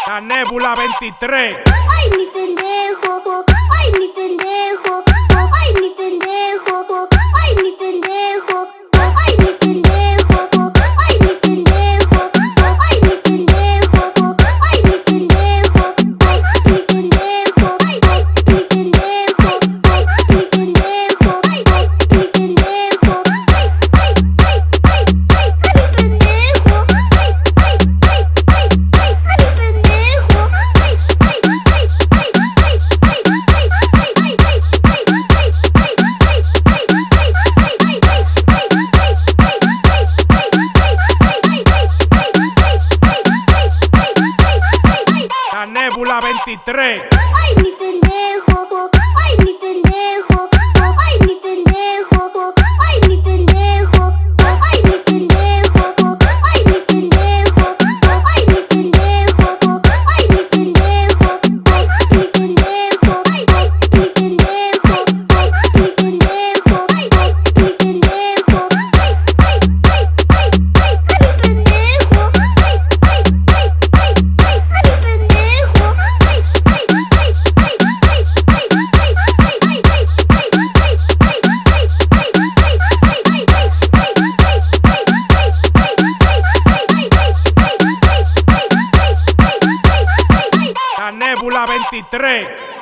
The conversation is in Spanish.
La Nebula 23. Ay, mi pendejo, ay, mi pendejo, ay, mi pendejo, ay, mi pendejo, ay, mi pendejo, ay, mi pendejo, ay, mi pendejo, ay, mi pendejo, ay, mi pendejo, ay, mi pendejo, ay, mi pendejo, ay, mi pendejo, ay, La Nebula 23. ay, mi pendejo, ay, mi pendejo, ay, mi pendejo, ay, mi pendejo, ay, mi pendejo, ay, mi pendejo, ay, mi pendejo, ay, mi pendejo, ay, mi pendejo, ay, mi pendejo, ay, mi pendejo, ay, mi pendejo, La Nebula 23.